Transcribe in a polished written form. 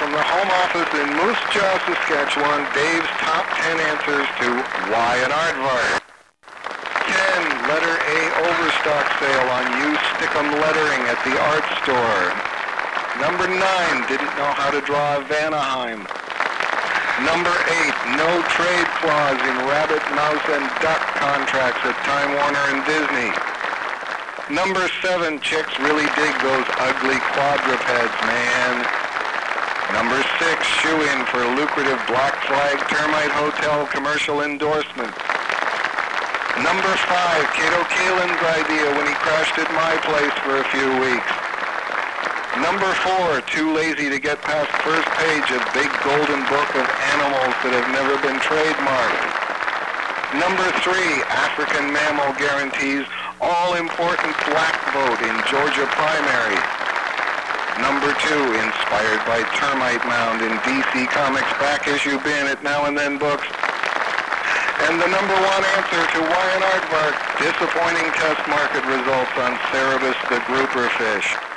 from the home office in Moose Jaw, Saskatchewan, Dave's top 10 answers to why an aardvark. 10. Letter A overstock sale on used stickum lettering at the art store. Number 9. Didn't know how to draw a Vanaheim. Number 8. No trade clause in rabbit, mouse, and duck contracts at Time Warner and Disney. Number 7. Chicks really dig those ugly quadrupeds, man. Number 6. Shoe-in for lucrative Black Flag Termite Hotel commercial endorsement. Number 5. Kato Kalin's idea when he crashed at my place for a few weeks. Number 4. Too lazy to get past first page of big golden book of animals that have never been trademarked. Number 3. African mammal guarantees all-important black vote in Georgia primary. Number 2. Inspired by Termite Mound in DC Comics back issue bin at Now and Then Books. And the number 1 answer to why an aardvark, disappointing test market results on Cerebus the grouper fish.